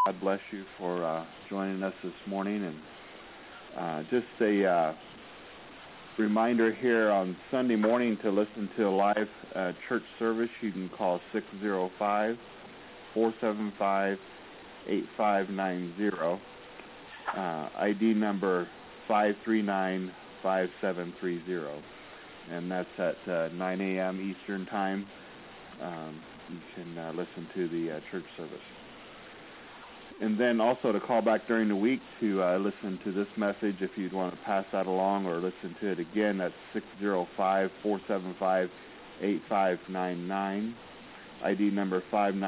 God bless you for joining us this morning. And just a reminder here on Sunday morning to listen to a live church service. You can call 605-475-8590. ID number 539-5730. And that's at 9 a.m. Eastern Time. You can listen to the church service. And then also to call back during the week to listen to this message if you'd want to pass that along or listen to it again. That's 605-475-8599. ID number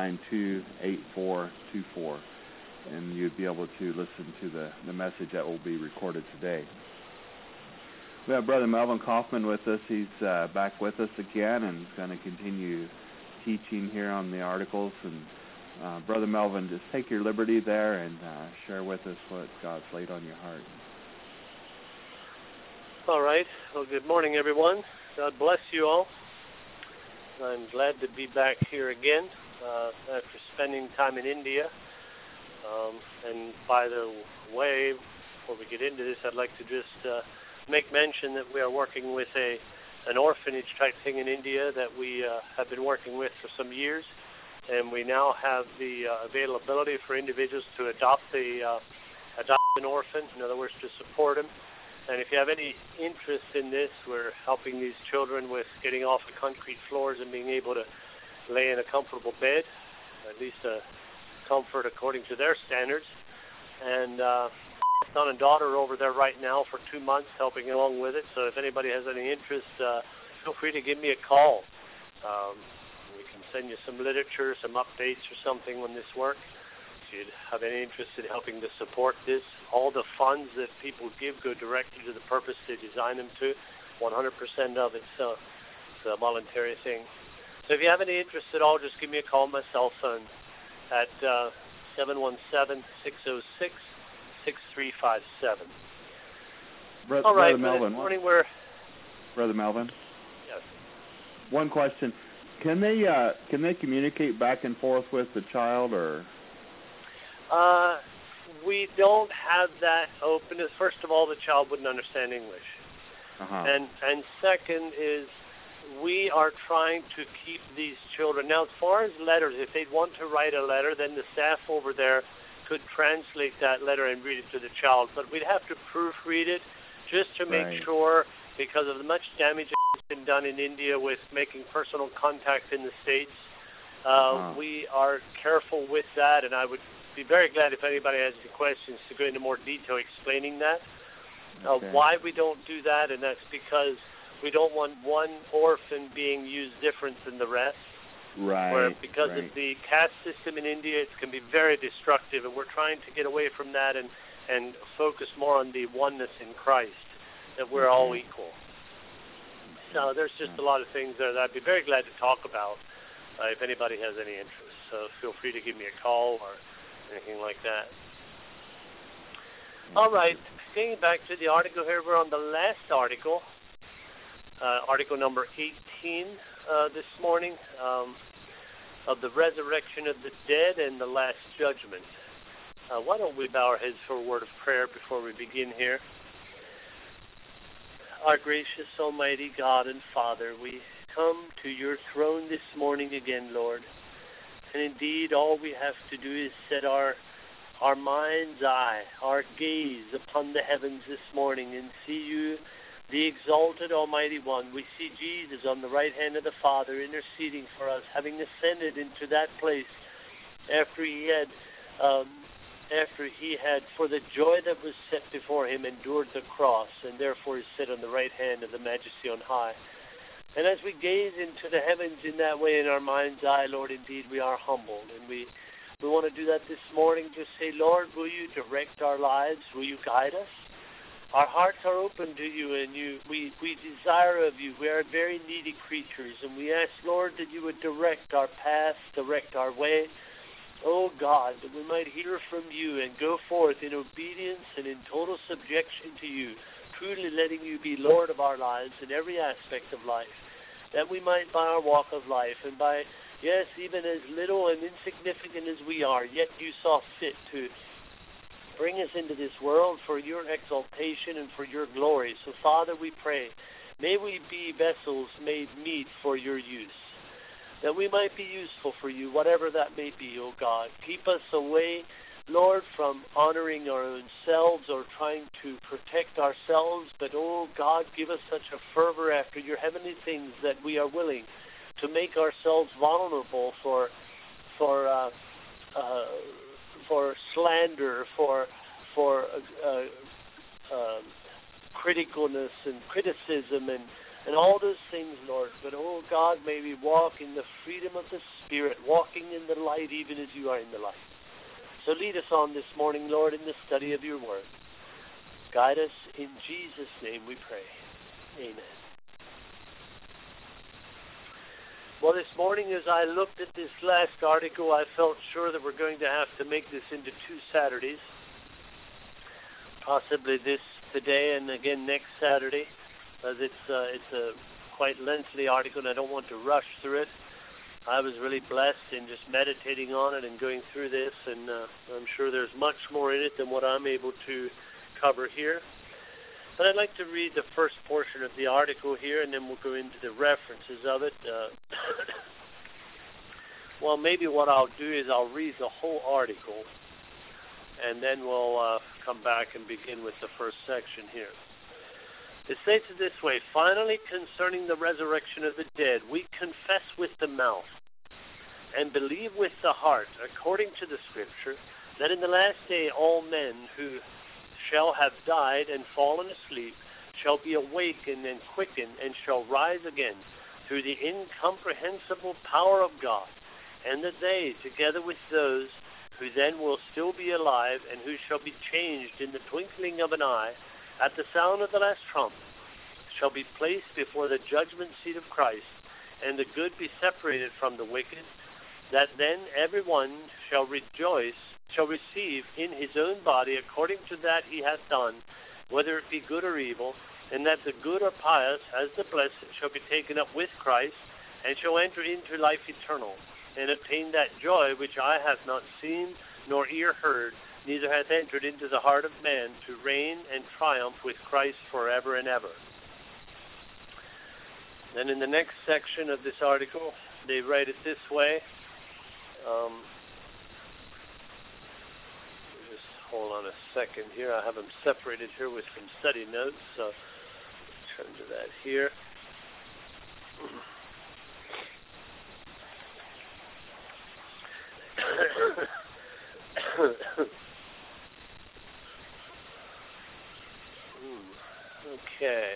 592-8424. And you'd be able to listen to the message that will be recorded today. We have Brother Melvin Kaufman with us. He's back with us again and going to continue teaching here on the articles. And Brother Melvin, just take your liberty there and share with us what God's laid on your heart. All right. Well, good morning, everyone. God bless you all. I'm glad to be back here again after spending time in India. And by the way, before we get into this, I'd like to just make mention that we are working with an orphanage type thing in India that we have been working with for some years, and we now have the availability for individuals to adopt an orphan, in other words, to support him. And if you have any interest in this, we're helping these children with getting off the concrete floors and being able to lay in a comfortable bed, at least a comfort according to their standards. And son and daughter are over there right now for 2 months helping along with it. So if anybody has any interest, feel free to give me a call. We can send you some literature, some updates or something on this work. If you'd have any interest in helping to support this, all the funds that people give go directly to the purpose they design them to. 100% of it, so it's a voluntary thing. So if you have any interest at all, just give me a call on my cell phone at 717-606-6357. All right, Brother Melvin. Brother Melvin? Yes. One question. Can they communicate back and forth with the child, or? We don't have that open. First of all, the child wouldn't understand English. Uh-huh. And second is we are trying to keep these children. Now, as far as letters, if they'd want to write a letter, then the staff over there could translate that letter and read it to the child. But we'd have to proofread it just to make sure, because of the much damage that's been done in India with making personal contact in the States. We are careful with that, and I would be very glad if anybody has any questions to go into more detail explaining that. Why we don't do that, and that's because we don't want one orphan being used different than the rest. Right. Where because of the caste system in India, it can be very destructive, and we're trying to get away from that and focus more on the oneness in Christ, that we're all equal. So there's just a lot of things there that I'd be very glad to talk about if anybody has any interest. So feel free to give me a call or anything like that. All right, getting back to the article here, we're on the last article. Article number 18 this morning, of the resurrection of the dead and the last judgment. Why don't we bow our heads for a word of prayer before we begin here? Our gracious Almighty God and Father, we come to your throne this morning again, Lord. And indeed, all we have to do is set our mind's eye, our gaze upon the heavens this morning and see you, the exalted Almighty One. We see Jesus on the right hand of the Father interceding for us, having ascended into that place after he had, for the joy that was set before him, endured the cross, and therefore is set on the right hand of the Majesty on high. And as we gaze into the heavens in that way in our mind's eye, Lord, indeed we are humbled, and we want to do that this morning. Just say, Lord, will you direct our lives? Will you guide us? Our hearts are open to you, and we desire of you. We are very needy creatures, and we ask, Lord, that you would direct our path, direct our way. Oh, God, that we might hear from you and go forth in obedience and in total subjection to you, truly letting you be Lord of our lives in every aspect of life, that we might, by our walk of life and by Yes, even as little and insignificant as we are, yet you saw fit to bring us into this world for your exaltation and for your glory. So, Father, we pray, may we be vessels made meet for your use, that we might be useful for you, whatever that may be, O God. Keep us away, Lord, from honoring our own selves or trying to protect ourselves, but, oh God, give us such a fervor after your heavenly things that we are willing to make ourselves vulnerable for slander, for criticalness and criticism and all those things, Lord. But, oh God, may we walk in the freedom of the Spirit, walking in the light even as you are in the light. So lead us on this morning, Lord, in the study of your word. Guide us in Jesus' name we pray. Amen. Well, this morning as I looked at this last article, I felt sure that we're going to have to make this into 2 Saturdays. Possibly this today and again next Saturday, as it's a quite lengthy article and I don't want to rush through it. I was really blessed in just meditating on it and going through this, and I'm sure there's much more in it than what I'm able to cover here. But I'd like to read the first portion of the article here, and then we'll go into the references of it. Well, maybe what I'll do is I'll read the whole article, and then we'll come back and begin with the first section here. It states it this way: finally, concerning the resurrection of the dead, we confess with the mouth and believe with the heart, according to the Scripture, that in the last day all men who shall have died and fallen asleep shall be awakened and quickened and shall rise again through the incomprehensible power of God, and that they, together with those who then will still be alive and who shall be changed in the twinkling of an eye at the sound of the last trump, shall be placed before the judgment seat of Christ, and the good be separated from the wicked, that then every one shall receive in his own body according to that he hath done, whether it be good or evil, and that the good or pious, as the blessed, shall be taken up with Christ, and shall enter into life eternal, and obtain that joy which eye hath not seen, nor ear heard, neither hath entered into the heart of man, to reign and triumph with Christ forever and ever. Then in the next section of this article, they write it this way. Just hold on a second here. I have them separated here with some study notes, so turn to that here. Okay.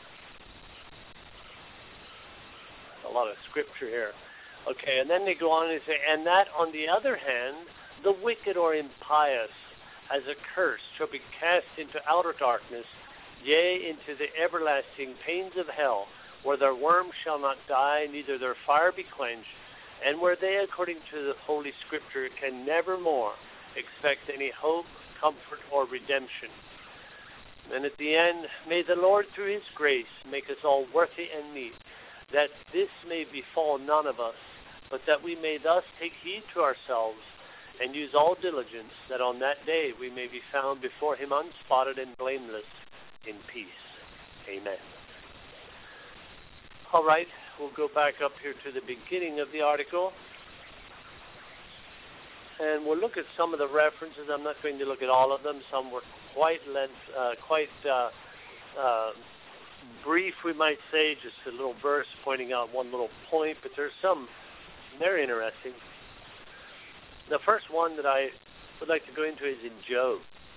A lot of scripture here. Okay, and then they go on and say, and that on the other hand, the wicked or impious, as a curse, shall be cast into outer darkness, yea, into the everlasting pains of hell, where their worm shall not die, neither their fire be quenched, and where they, according to the Holy Scripture, can never more expect any hope, comfort, or redemption. And at the end, may the Lord, through his grace, make us all worthy and meet, that this may befall none of us, but that we may thus take heed to ourselves, and use all diligence, that on that day we may be found before him unspotted and blameless in peace. Amen. All right, we'll go back up here to the beginning of the article, and we'll look at some of the references. I'm not going to look at all of them. Some were quite brief, we might say, just a little verse pointing out one little point, but there's some very interesting. The first one that I would like to go into is in Job.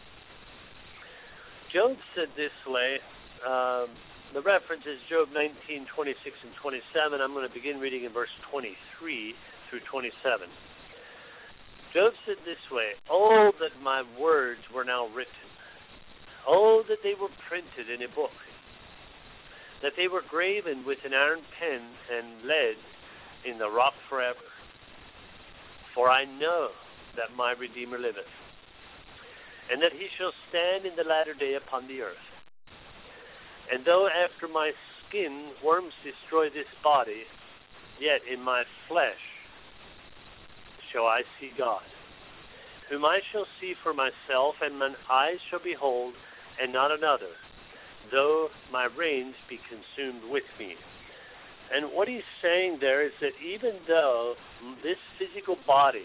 Job said this way, the reference is Job 19, 26 and 27. I'm going to begin reading in verse 23 through 27. Job said this way, oh, that my words were now written. Oh, that they were printed in a book, that they were graven with an iron pen and lead in the rock forever. For I know that my Redeemer liveth, and that he shall stand in the latter day upon the earth. And though after my skin worms destroy this body, yet in my flesh shall I see God, whom I shall see for myself, and mine eyes shall behold, and not another, though my reins be consumed with me. And what he's saying there is that even though this physical body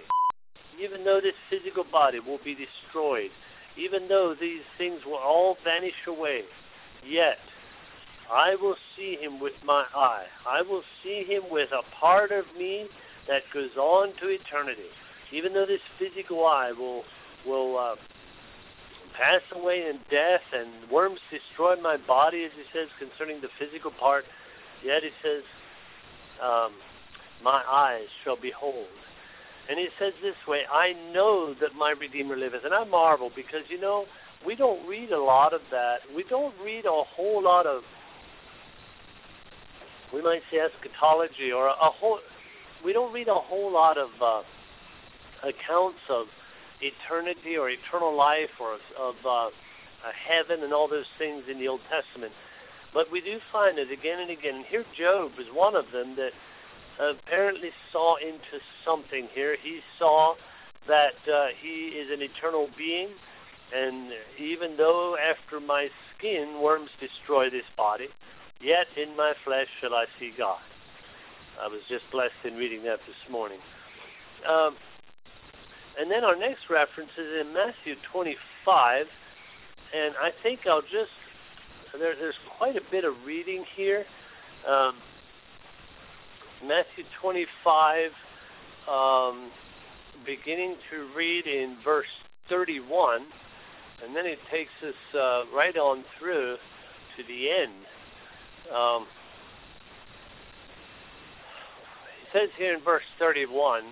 will be destroyed, even though these things will all vanish away, yet I will see him with my eye. I will see him with a part of me that goes on to eternity. Even though this physical eye will pass away in death, and worms destroy my body, as he says concerning the physical part, yet it says, my eyes shall behold. And he says this way, I know that my Redeemer liveth. And I marvel because, we don't read a lot of that. We don't read a whole lot of, we might say, eschatology, or we don't read a whole lot of accounts of eternity or eternal life or of heaven and all those things in the Old Testament. But we do find it again and again. And here Job is one of them that apparently saw into something here. He saw that he is an eternal being, and even though after my skin worms destroy this body, yet in my flesh shall I see God. I was just blessed in reading that this morning. And then our next reference is in Matthew 25, and I think I'll just, there's quite a bit of reading here. Matthew 25, beginning to read in verse 31, and then it takes us right on through to the end. It says here in verse 31,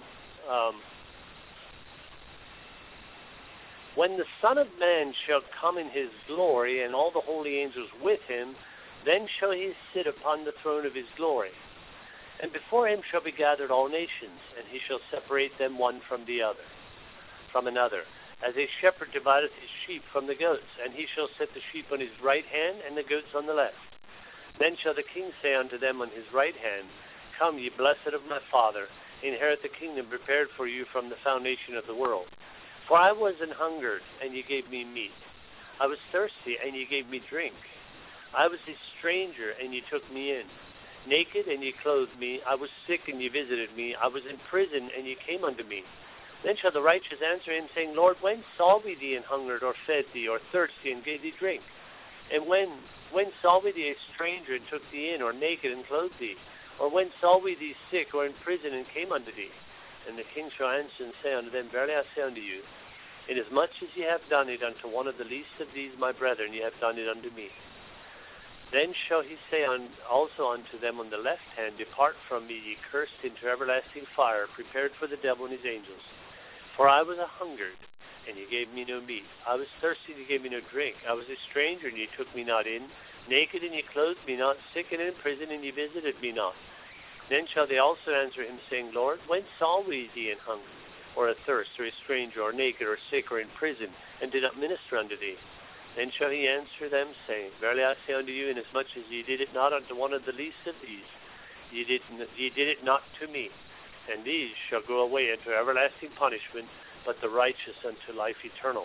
when the Son of Man shall come in his glory, and all the holy angels with him, then shall he sit upon the throne of his glory. And before him shall be gathered all nations, and he shall separate them one from another, as a shepherd divideth his sheep from the goats, and he shall set the sheep on his right hand, and the goats on the left. Then shall the king say unto them on his right hand, Come, ye blessed of my Father, inherit the kingdom prepared for you from the foundation of the world. For I was an hungered, and ye gave me meat. I was thirsty, and ye gave me drink. I was a stranger, and ye took me in. Naked, and ye clothed me. I was sick, and ye visited me. I was in prison, and ye came unto me. Then shall the righteous answer him, saying, Lord, when saw we thee an hungered, or fed thee, or thirsty, and gave thee drink? And when saw we thee a stranger, and took thee in, or naked, and clothed thee? Or when saw we thee sick, or in prison, and came unto thee? And the king shall answer and say unto them, Verily I say unto you, inasmuch as ye have done it unto one of the least of these my brethren, ye have done it unto me. Then shall he say also unto them on the left hand, Depart from me, ye cursed, into everlasting fire, prepared for the devil and his angels. For I was a hungered, and ye gave me no meat. I was thirsty, and ye gave me no drink. I was a stranger, and ye took me not in. Naked, and ye clothed me not. Sick, and in prison, and ye visited me not. Then shall they also answer him, saying, Lord, when saw we thee in hunger, or athirst, or a stranger, or naked, or sick, or in prison, and did not minister unto thee? Then shall he answer them, saying, Verily I say unto you, inasmuch as ye did it not unto one of the least of these, ye did it not to me. And these shall go away into everlasting punishment, but the righteous unto life eternal.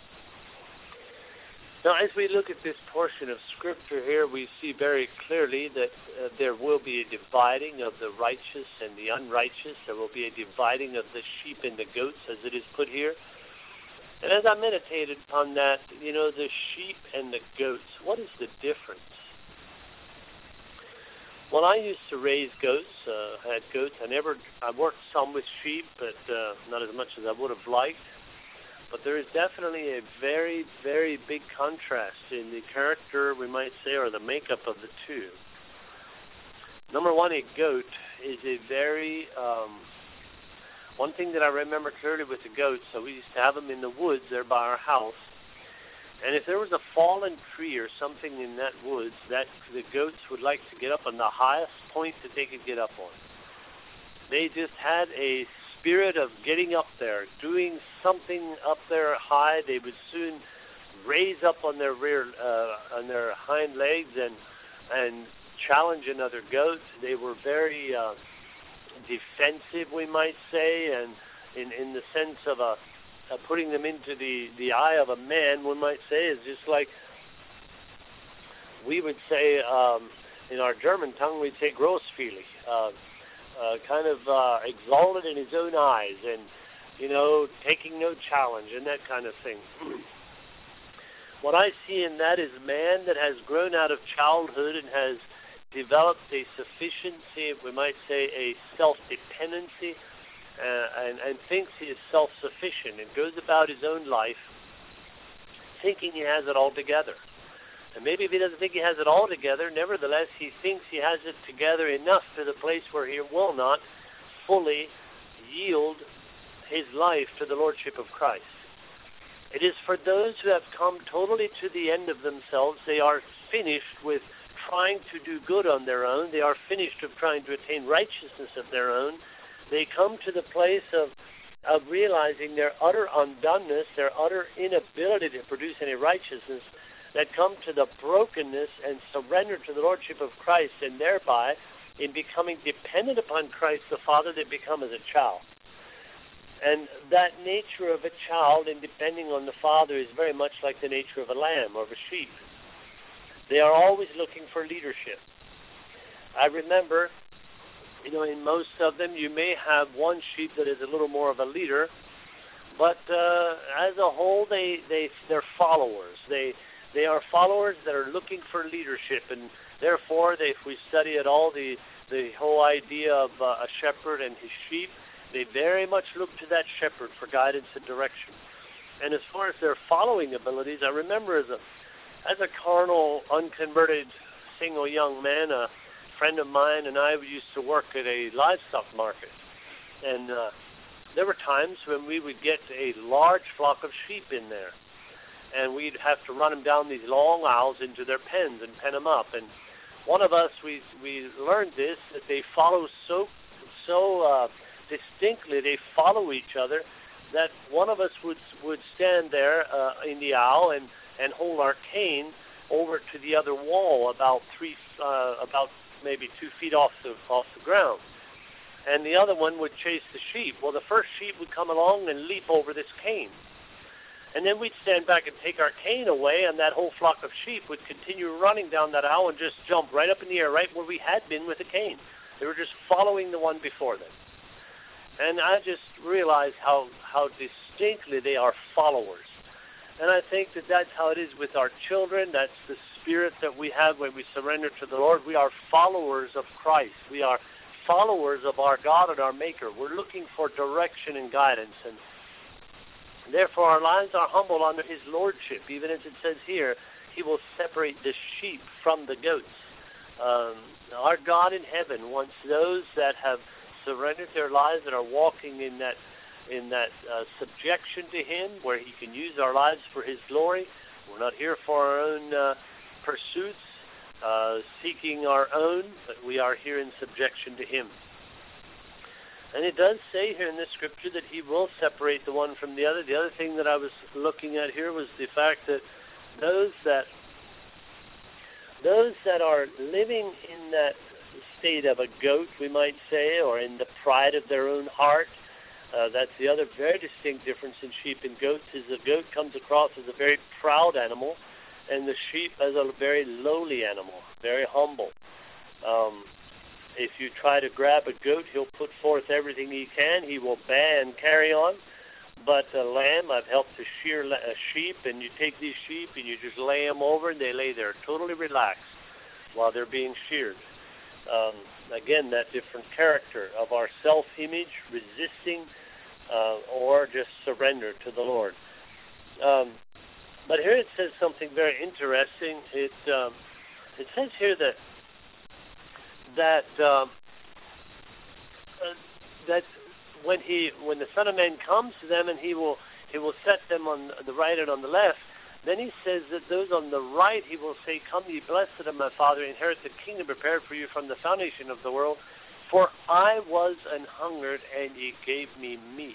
Now, as we look at this portion of Scripture here, we see very clearly that there will be a dividing of the righteous and the unrighteous. There will be a dividing of the sheep and the goats, as it is put here. And as I meditated on that, the sheep and the goats, what is the difference? Well, I used to raise goats. I had goats. I worked some with sheep, but not as much as I would have liked. But there is definitely a very, very big contrast in the character, we might say, or the makeup of the two. Number one, a goat is a very, one thing that I remember clearly with the goats, so we used to have them in the woods there by our house. And if there was a fallen tree or something in that woods, that the goats would like to get up on the highest point that they could get up on. They just had a spirit of getting up there, doing something up there high. They would soon raise up on their on their hind legs and challenge another goat. They were very defensive, we might say, and in the sense of putting them into the eye of a man, one might say, is just like we would say in our German tongue, we'd say großzügig, kind of exalted in his own eyes, and taking no challenge and that kind of thing. What I see in that is man that has grown out of childhood and has developed a sufficiency, we might say a self-dependency, and thinks he is self-sufficient and goes about his own life thinking he has it all together. And maybe if he doesn't think he has it all together, nevertheless he thinks he has it together enough to the place where he will not fully yield his life to the Lordship of Christ. It is for those who have come totally to the end of themselves. They are finished with trying to do good on their own. They are finished of trying to attain righteousness of their own. They come to the place of realizing their utter undoneness, their utter inability to produce any righteousness, that come to the brokenness and surrender to the Lordship of Christ, and thereby, in becoming dependent upon Christ the Father, they become as a child. And that nature of a child in depending on the Father is very much like the nature of a lamb or of a sheep. They are always looking for leadership. I remember, in most of them, you may have one sheep that is a little more of a leader, but as a whole, they're followers. They are followers that are looking for leadership, and therefore, if we study at all the whole idea of a shepherd and his sheep, they very much look to that shepherd for guidance and direction. And as far as their following abilities, I remember as a carnal, unconverted, single young man, a friend of mine and I used to work at a livestock market. And there were times when we would get a large flock of sheep in there. And we'd have to run them down these long aisles into their pens and pen them up. And one of us, we learned this, that they follow so distinctly, they follow each other, that one of us would stand there in the aisle and hold our cane over to the other wall about maybe 2 feet off the ground. And the other one would chase the sheep. Well, the first sheep would come along and leap over this cane. And then we'd stand back and take our cane away, and that whole flock of sheep would continue running down that aisle and just jump right up in the air, right where we had been with the cane. They were just following the one before them. And I just realized how distinctly they are followers. And I think that that's how it is with our children. That's the spirit that we have when we surrender to the Lord. We are followers of Christ. We are followers of our God and our Maker. We're looking for direction and guidance. And therefore our lives are humble under his lordship. Even as it says here, he will separate the sheep from the goats. Our God in heaven wants those that have surrendered their lives and are walking in that subjection to him, where he can use our lives for his glory. We're not here for our own pursuits, seeking our own, but we are here in subjection to him. And it does say here in this scripture that he will separate the one from the other. The other thing that I was looking at here was the fact that those that are living in that state of a goat, we might say, or in the pride of their own heart, that's the other very distinct difference in sheep and goats, is the goat comes across as a very proud animal, and the sheep as a very lowly animal, very humble. If you try to grab a goat, he'll put forth everything he can. He will baa and carry on. But a lamb, I've helped to shear a sheep, and you take these sheep and you just lay them over, and they lay there totally relaxed while they're being sheared. Again, that different character of our self-image, resisting, or just surrender to the Lord. But here it says something very interesting. It says here that when the Son of Man comes to them, and he will set them on the right and on the left, then he says that those on the right, he will say, "Come, ye blessed of my Father, inherit the kingdom prepared for you from the foundation of the world. For I was an hungered, and ye gave me meat."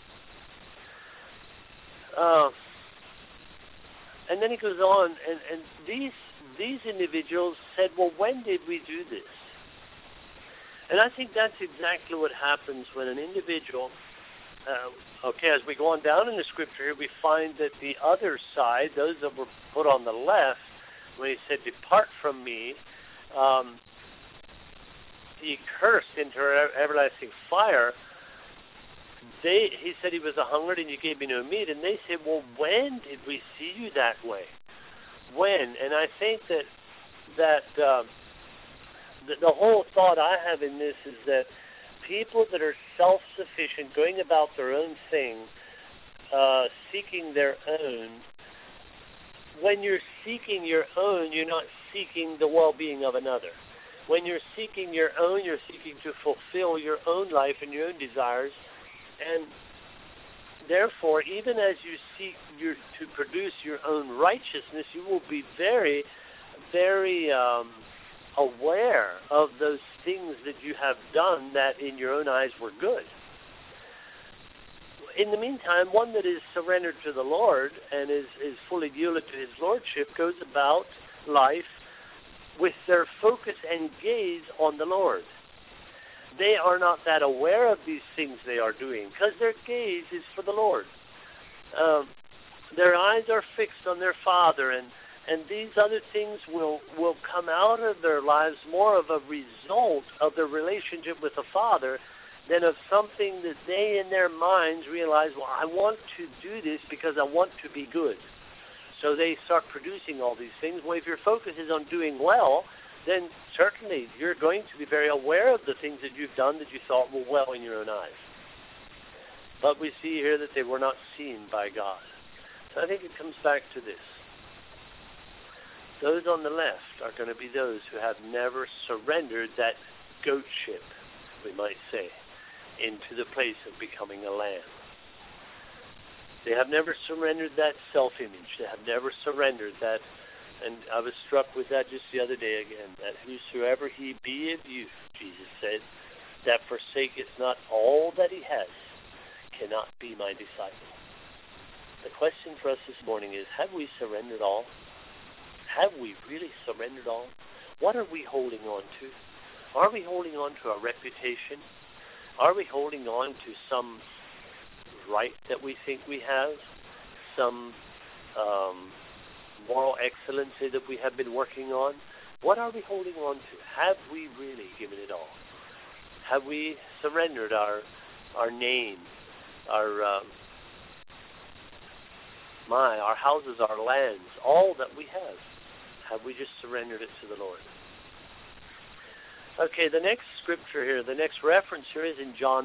And then he goes on, and these individuals said, "Well, when did we do this?" And I think that's exactly what happens when an individual as we go on down in the scripture here, we find that the other side, those that were put on the left, when he said, "Depart from me," he cursed into everlasting fire. He said he was a hungered and you gave me no meat. And they said, well, when did we see you that way? When? And I think that the whole thought I have in this is that people that are self-sufficient, going about their own thing, seeking their own, when you're seeking your own, you're not seeking the well-being of another. When you're seeking your own, you're seeking to fulfill your own life and your own desires. And therefore, even as you seek to produce your own righteousness, you will be very, very aware of those things that you have done that in your own eyes were good. In the meantime, one that is surrendered to the Lord and is fully yielded to his lordship goes about life with their focus and gaze on the Lord. They are not that aware of these things they are doing because their gaze is for the Lord. Their eyes are fixed on their Father, and these other things will come out of their lives more of a result of their relationship with the Father than of something that they in their minds realize, well, I want to do this because I want to be good. So they start producing all these things. Well, if your focus is on doing well, then certainly you're going to be very aware of the things that you've done that you thought were well in your own eyes. But we see here that they were not seen by God. So I think it comes back to this. Those on the left are going to be those who have never surrendered that goatship, we might say, into the place of becoming a lamb. They have never surrendered that self-image. They have never surrendered that. And I was struck with that just the other day again, that whosoever he be of you, Jesus said, that forsaketh not all that he has, cannot be my disciple. The question for us this morning is, have we surrendered all? Have we really surrendered all? What are we holding on to? Are we holding on to a reputation? Are we holding on to some right that we think we have? Some moral excellency that we have been working on? What are we holding on to? Have we really given it all? Have we surrendered our name, our houses, our lands, all that we have? Have we just surrendered it to the Lord? Okay, the next scripture here, the next reference here is in John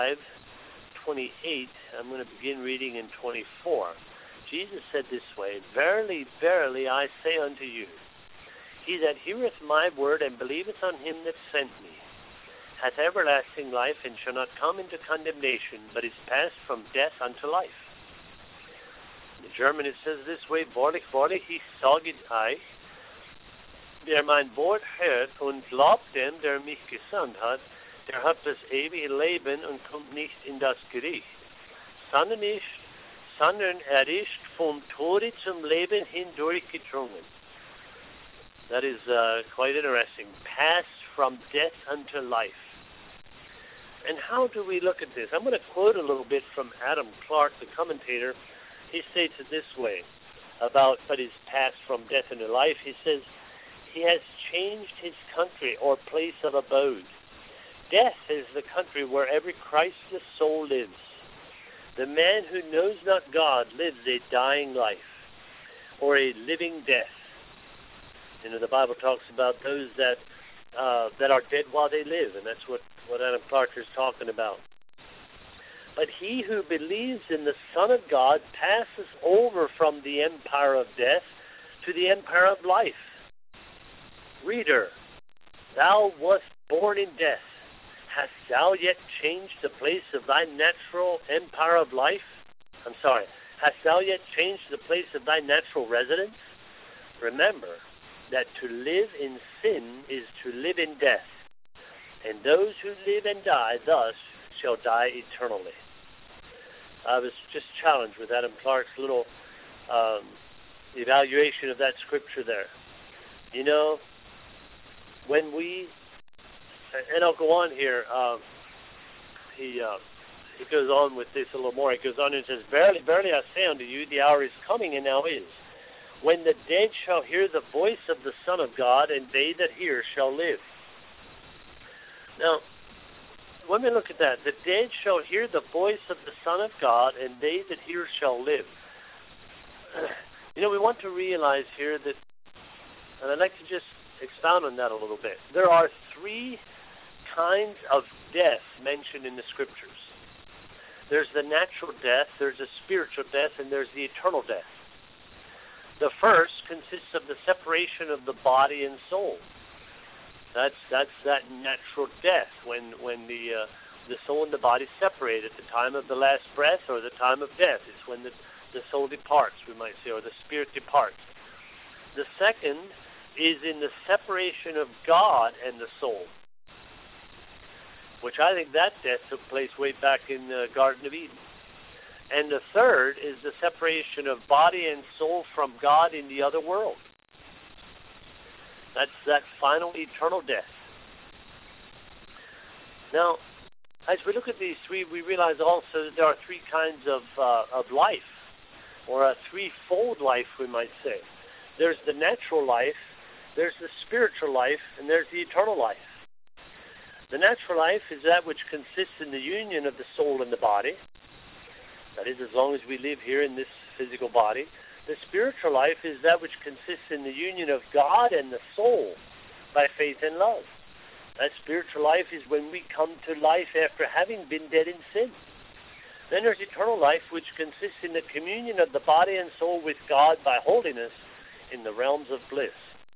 5:28. I'm going to begin reading in 24. Jesus said this way, Verily, verily, I say unto you, he that heareth my word and believeth on him that sent me hath everlasting life, and shall not come into condemnation, but is passed from death unto life. In the German it says this way, Wahrlich, wahrlich, ich sage euch, der mein Wort hört und glaubt dem, der mich gesandt hat, der hat das ewige Leben und kommt nicht in das Gericht, sondern er ist vom Tode zum Leben hindurchgedrungen. That is quite interesting. Passed from death unto life. And how do we look at this? I'm going to quote a little bit from Adam Clarke, the commentator. He states it this way about what is passed from death into life. He says, he has changed his country or place of abode. Death is the country where every Christless soul lives. The man who knows not God lives a dying life or a living death. You know, the Bible talks about those that are dead while they live, and that's what Adam Clarke is talking about. But he who believes in the Son of God passes over from the empire of death to the empire of life. Reader, thou wast born in death. Hast thou yet changed the place of thy natural empire of life? Hast thou yet changed the place of thy natural residence? Remember that to live in sin is to live in death, and those who live and die thus shall die eternally. I was just challenged with Adam Clarke's little evaluation of that scripture there. You know, when we, and I'll go on here, he It goes on with this a little more. It goes on and says, Verily, verily, I say unto you, the hour is coming, and now is, when the dead shall hear the voice of the Son of God, and they that hear shall live. Now, when we look at that, the dead shall hear the voice of the Son of God, and they that hear shall live. We want to realize here that, and I'd like to just expound on that a little bit. There are three kinds of death mentioned in the Scriptures. There's the natural death, there's a spiritual death, and there's the eternal death. The first consists of the separation of the body and soul. That's that natural death when the soul and the body separate at the time of the last breath or the time of death. It's when the soul departs, we might say, or the spirit departs. The second is in the separation of God and the soul, which I think that death took place way back in the Garden of Eden. And the third is the separation of body and soul from God in the other world. That's that final eternal death. Now, as we look at these three, we realize also that there are three kinds of life, or a threefold life, we might say. There's the natural life, there's the spiritual life, and there's the eternal life. The natural life is that which consists in the union of the soul and the body. That is, as long as we live here in this physical body. The spiritual life is that which consists in the union of God and the soul by faith and love. That spiritual life is when we come to life after having been dead in sin. Then there's eternal life, which consists in the communion of the body and soul with God by holiness in the realms of bliss.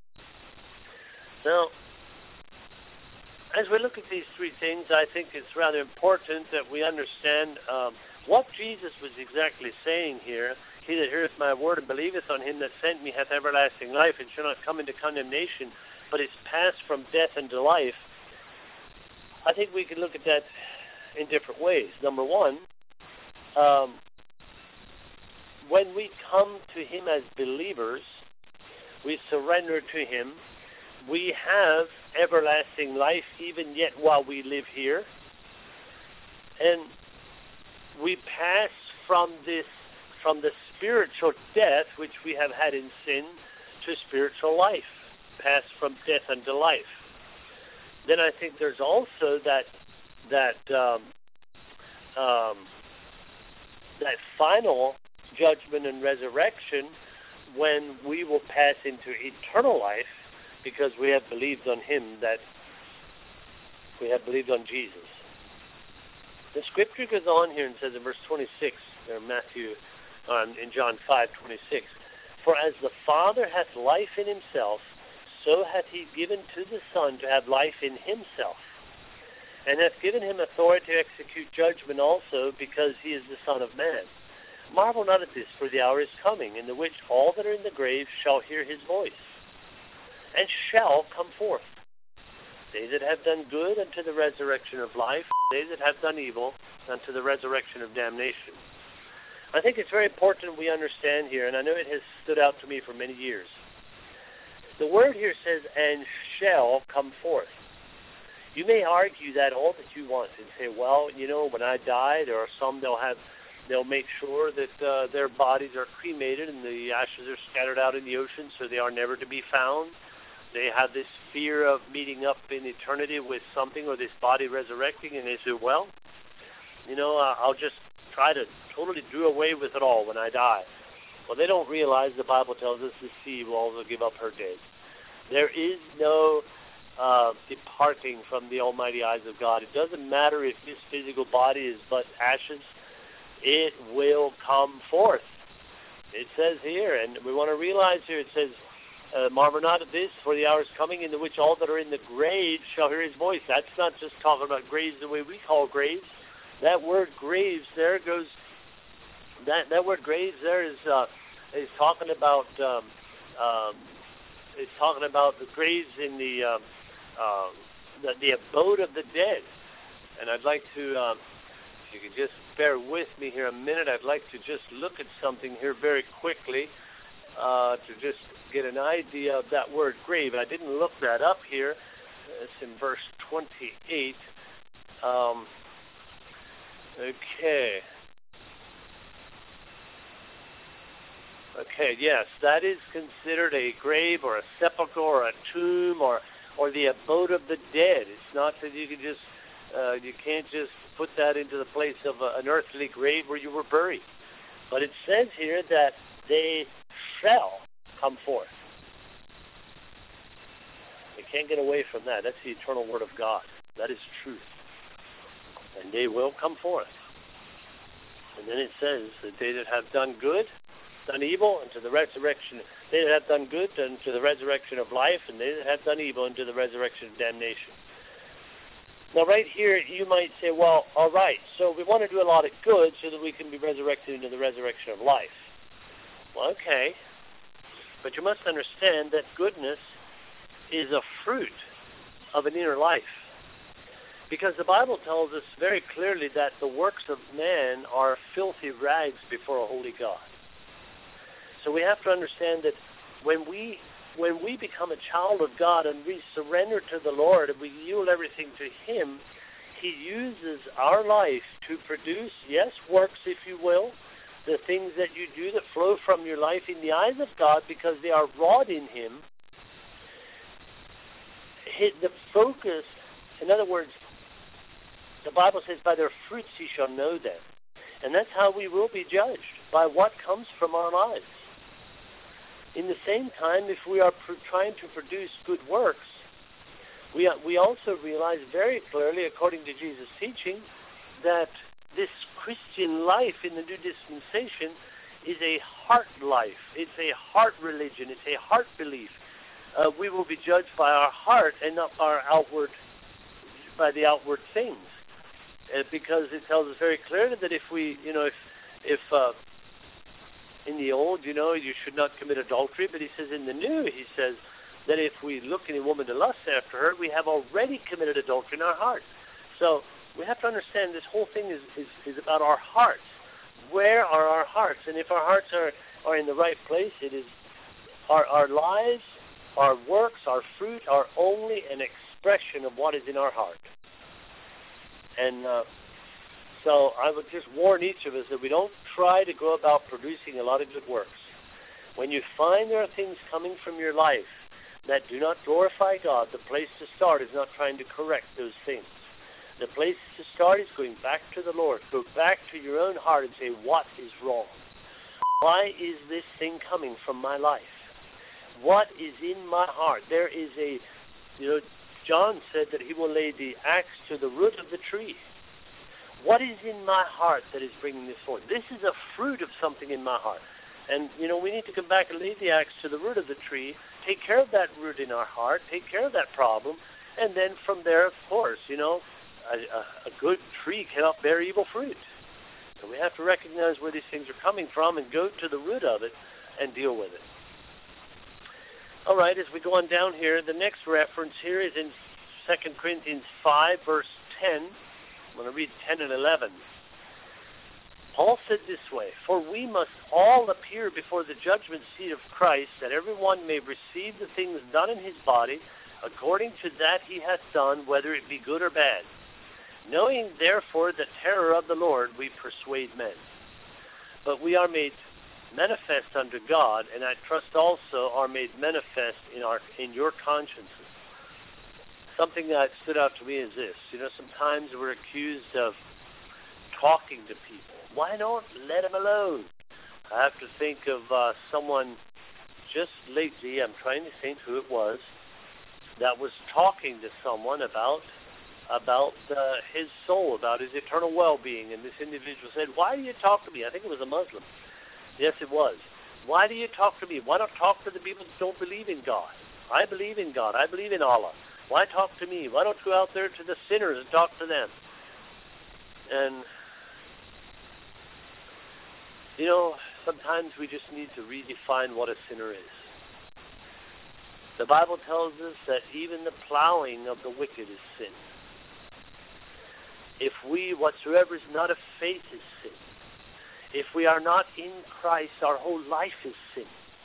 Now, as we look at these three things, I think it's rather important that we understand what Jesus was exactly saying here. He that heareth my word and believeth on him that sent me hath everlasting life, and shall not come into condemnation, but is passed from death into life. I think we can look at that in different ways. Number one, when we come to him as believers, we surrender to him, we have everlasting life even yet while we live here. And we pass from the spiritual death which we have had in sin to spiritual life, pass from death unto life. Then I think there's also that final judgment and resurrection when we will pass into eternal life because we have believed on him, that we have believed on Jesus. The scripture goes on here and says in verse 26, in John 5:26, for as the Father hath life in himself, so hath he given to the Son to have life in himself, and hath given him authority to execute judgment also, because he is the Son of Man. Marvel not at this, for the hour is coming, in the which all that are in the grave shall hear his voice, and shall come forth. They that have done good unto the resurrection of life, they that have done evil unto the resurrection of damnation. I think it's very important we understand here, and I know it has stood out to me for many years. The word here says, and shall come forth. You may argue that all that you want and say, well, when I die, there are some they'll make sure that their bodies are cremated and the ashes are scattered out in the ocean so they are never to be found. They have this fear of meeting up in eternity with something or this body resurrecting, and they say, well, I'll just try to totally do away with it all when I die. Well, they don't realize the Bible tells us the sea will also give up her dead. There is no departing from the almighty eyes of God. It doesn't matter if this physical body is but ashes. It will come forth. It says here, and we want to realize here, it says, marvel not at this, for the hour is coming in the which all that are in the grave shall hear his voice. That's not just talking about graves the way we call graves. That word graves there goes, that word graves there is talking about the graves in the abode of the dead. And I'd like to, if you could just bear with me here a minute, I'd like to just look at something here very quickly to just get an idea of that word grave. I didn't look that up here. It's in verse 28. Okay. Okay, yes, that is considered a grave or a sepulcher or a tomb or the abode of the dead. It's not that you can just, you can't just put that into the place of an earthly grave where you were buried. But it says here that they shall come forth. They can't get away from that. That's the eternal word of God. That is truth. And they will come forth. And then it says that they that have done good, done evil, unto the resurrection. They that have done good, unto the resurrection of life, and they that have done evil, unto the resurrection of damnation. Now, right here, you might say, well, all right, so we want to do a lot of good so that we can be resurrected into the resurrection of life. Well, okay, but you must understand that goodness is a fruit of an inner life. Because the Bible tells us very clearly that the works of man are filthy rags before a holy God. So we have to understand that when we become a child of God and we surrender to the Lord and we yield everything to Him, He uses our life to produce, yes, works, if you will, the things that you do that flow from your life in the eyes of God because they are wrought in Him. The focus, in other words, the Bible says, by their fruits ye shall know them. And that's how we will be judged, by what comes from our lives. In the same time, if we are trying to produce good works, we also realize very clearly, according to Jesus' teaching, that this Christian life in the new dispensation is a heart life. It's a heart religion. It's a heart belief. We will be judged by our heart and not by the outward things. Because it tells us very clearly that if in the old, you should not commit adultery, but he says in the new, he says that if we look at a woman to lust after her, we have already committed adultery in our heart. So we have to understand this whole thing is about our hearts. Where are our hearts? And if our hearts are in the right place, it is our lives, our works, our fruit are only an expression of what is in our heart. And so I would just warn each of us that we don't try to go about producing a lot of good works. When you find there are things coming from your life that do not glorify God, the place to start is not trying to correct those things. The place to start is going back to the Lord. Go back to your own heart and say, what is wrong? Why is this thing coming from my life? What is in my heart? There is John said that he will lay the axe to the root of the tree. What is in my heart that is bringing this forth? This is a fruit of something in my heart. And, we need to come back and lay the axe to the root of the tree, take care of that root in our heart, take care of that problem, and then from there, of course, a good tree cannot bear evil fruit. So we have to recognize where these things are coming from and go to the root of it and deal with it. All right, as we go on down here, the next reference here is in 2 Corinthians 5, verse 10. I'm going to read 10 and 11. Paul said this way, for we must all appear before the judgment seat of Christ, that everyone may receive the things done in his body, according to that he hath done, whether it be good or bad. Knowing therefore the terror of the Lord, we persuade men. But we are made manifest unto God, and I trust also are made manifest in your consciences. Something that stood out to me is this. Sometimes we're accused of talking to people. Why don't let them alone? I have to think of someone just lately, I'm trying to think who it was, that was talking to someone about his soul, about his eternal well-being, and this individual said, why do you talk to me? I think it was a Muslim. Yes, it was. Why do you talk to me? Why not talk to the people that don't believe in God? I believe in God. I believe in Allah. Why talk to me? Why don't you go out there to the sinners and talk to them? And, sometimes we just need to redefine what a sinner is. The Bible tells us that even the plowing of the wicked is sin. Whatsoever is not of faith is sin. If we are not in Christ, our whole life is sin.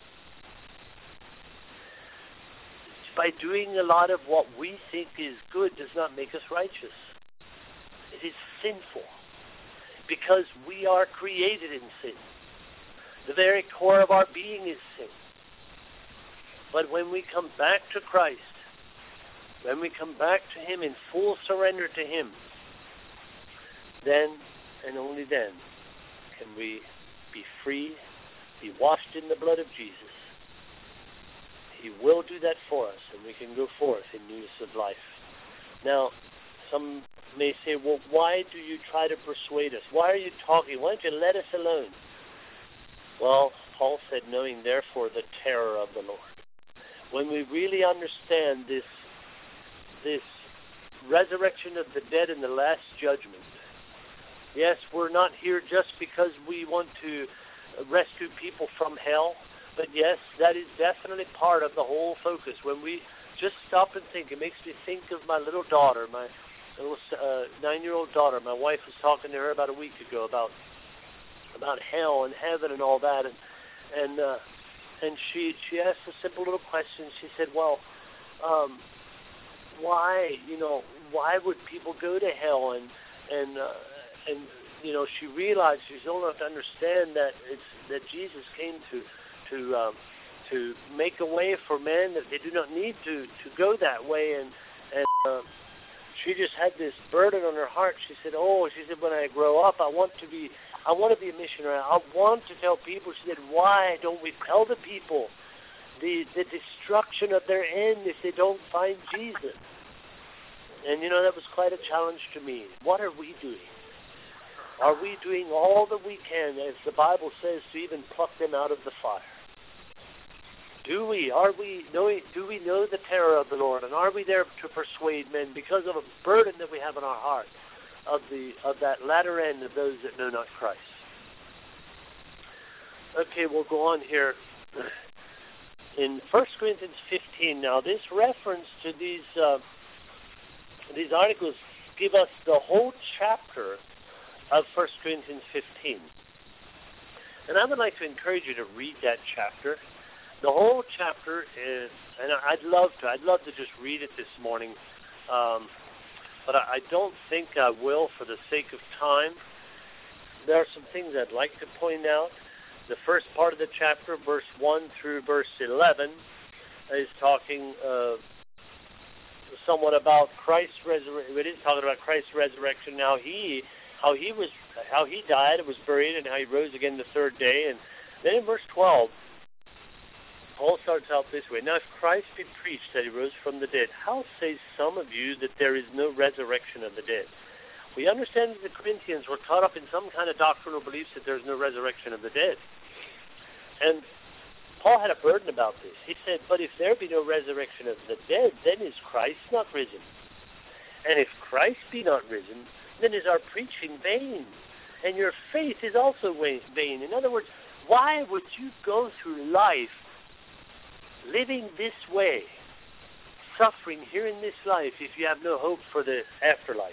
By doing a lot of what we think is good does not make us righteous. It is sinful. because we are created in sin. The very core of our being is sin. But when we come back to Christ, when we come back to Him in full surrender to Him, then and only then can we be free, be washed in the blood of Jesus. He will do that for us, and we can go forth in newness of life. Now, some may say, well, why do you try to persuade us? Why are you talking? Why don't you let us alone? Well, Paul said, knowing therefore the terror of the Lord. When we really understand this resurrection of the dead in the last judgment, yes, we're not here just because we want to rescue people from hell, but yes, that is definitely part of the whole focus. When we just stop and think, it makes me think of my little daughter, my little 9-year-old daughter. My wife was talking to her about a week ago about hell and heaven and all that, and she asked a simple little question. She said, well, why would people go to hell? And she realized, she's old enough to understand that Jesus came to make a way for men, that they do not need to go that way, and she just had this burden on her heart. She said, when I grow up, I want to be a missionary. I want to tell people. She said, why don't we tell the people the destruction of their end if they don't find Jesus? And that was quite a challenge to me. What are we doing? Are we doing all that we can, as the Bible says, to even pluck them out of the fire? Do we know the terror of the Lord, and are we there to persuade men because of a burden that we have in our heart of that latter end of those that know not Christ? Okay, we'll go on here in 1 Corinthians 15. Now, this reference to these articles give us the whole chapter of 1 Corinthians 15. And I would like to encourage you to read that chapter. The whole chapter is, and I'd love to just read it this morning, but I don't think I will for the sake of time. There are some things I'd like to point out. The first part of the chapter, verse 1 through verse 11, is talking somewhat about Christ's resurrection. It is talking about Christ's resurrection. Now, how he died and was buried, and how he rose again the third day. And then in verse 12, Paul starts out this way. Now, if Christ be preached that he rose from the dead, how say some of you that there is no resurrection of the dead? We understand that the Corinthians were caught up in some kind of doctrinal beliefs that there's no resurrection of the dead. And Paul had a burden about this. He said, but if there be no resurrection of the dead, then is Christ not risen. And if Christ be not risen, then is our preaching vain, and your faith is also vain. In other words, why would you go through life living this way, suffering here in this life, if you have no hope for the afterlife?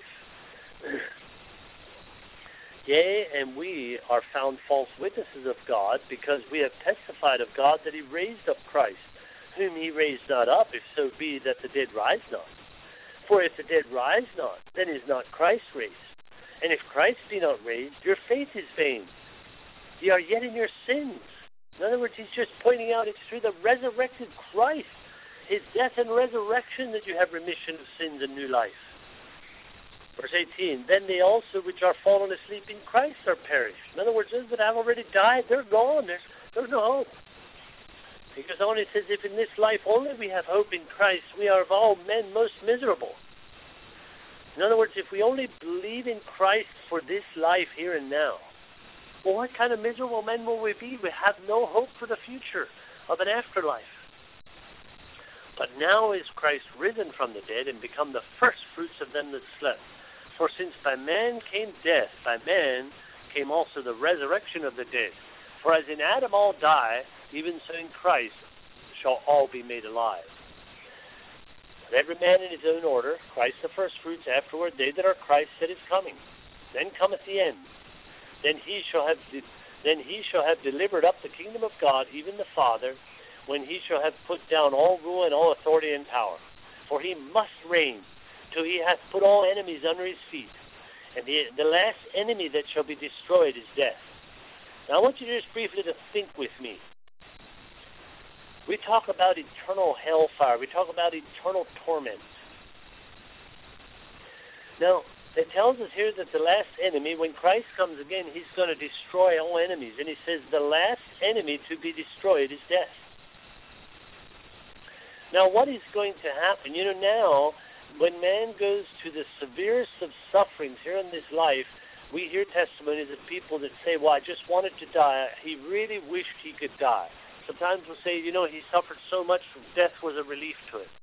Yea, and we are found false witnesses of God, because we have testified of God that he raised up Christ, whom he raised not up, if so be that the dead rise not. For if the dead rise not, then is not Christ raised. And if Christ be not raised, your faith is vain. Ye are yet in your sins. In other words, he's just pointing out it's through the resurrected Christ, his death and resurrection, that you have remission of sins and new life. Verse 18, then they also which are fallen asleep in Christ are perished. In other words, those that have already died, they're gone. There's no hope. Because on it says, if in this life only we have hope in Christ, we are of all men most miserable. In other words, if we only believe in Christ for this life here and now, well, what kind of miserable men will we be? We have no hope for the future of an afterlife. But now is Christ risen from the dead and become the first fruits of them that slept. For since by man came death, by man came also the resurrection of the dead. For as in Adam all die, even so in Christ shall all be made alive. But every man in his own order, Christ the first fruits, afterward they that are Christ that is coming. Then cometh the end. Then he shall have delivered up the kingdom of God, even the Father, when he shall have put down all rule and all authority and power. For he must reign till he hath put all enemies under his feet. And the last enemy that shall be destroyed is death. Now I want you just briefly to think with me. We talk about eternal hellfire. We talk about eternal torment. Now, it tells us here that the last enemy, when Christ comes again, he's going to destroy all enemies. And he says the last enemy to be destroyed is death. Now, what is going to happen? You know, now, when man goes to the severest of sufferings here in this life, we hear testimonies of people that say, well, I just wanted to die. He really wished he could die. Sometimes we'll say, you know, he suffered so much, death was a relief to him.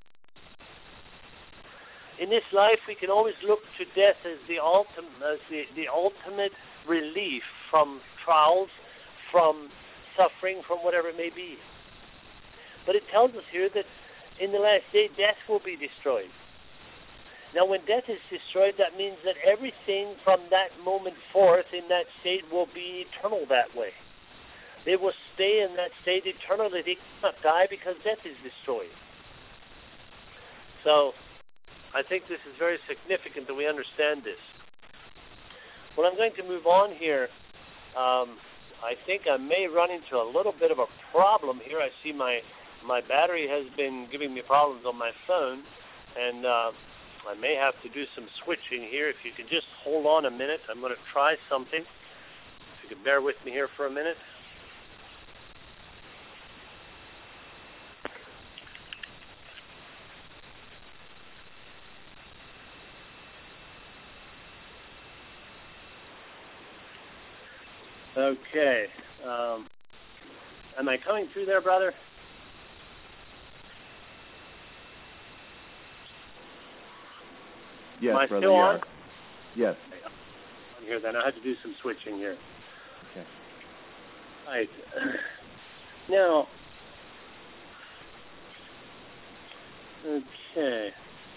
In this life, we can always look to death as the ultimate relief from trials, from suffering, from whatever it may be. But it tells us here that in the last day, death will be destroyed. Now, when death is destroyed, that means that everything from that moment forth in that state will be eternal that way. They will stay in that state eternally. They cannot die because death is destroyed. So, I think this is very significant that we understand this. Well, I'm going to move on here. I think I may run into a little bit of a problem here. I see my battery has been giving me problems on my phone, and I may have to do some switching here. If you could just hold on a minute, I'm going to try something. If you could bear with me here for a minute. Okay. Am I coming through there, brother? Yes, Am I brother, still on? Yes. I'm here then. I had to do some switching here. Okay. Right. Now, okay.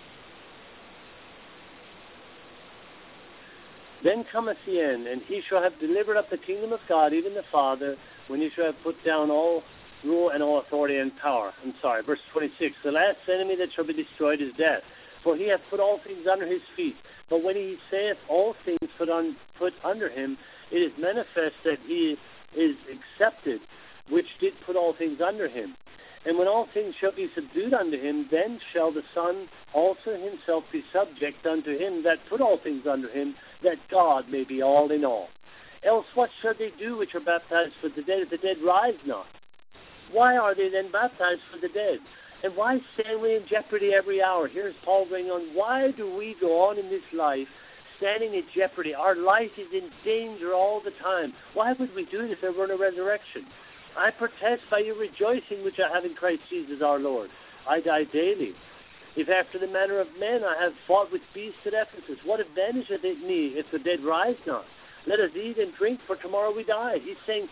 Then cometh the end, and he shall have delivered up the kingdom of God, even the Father, when he shall have put down all rule and all authority and power. I'm sorry, verse 26. The last enemy that shall be destroyed is death, for he hath put all things under his feet. But when he saith all things put under him, it is manifest that he is accepted, which did put all things under him. And when all things shall be subdued unto him, then shall the Son also himself be subject unto him that put all things under him, that God may be all in all. Else what shall they do which are baptized for the dead, if the dead rise not? Why are they then baptized for the dead? And why stand we in jeopardy every hour? Here's Paul going on. Why do we go on in this life standing in jeopardy? Our life is in danger all the time. Why would we do it if there were no resurrection? I protest by your rejoicing which I have in Christ Jesus our Lord. I die daily. If after the manner of men I have fought with beasts at Ephesus, what advantageth it me if the dead rise not? Let us eat and drink, for tomorrow we die. He's saying,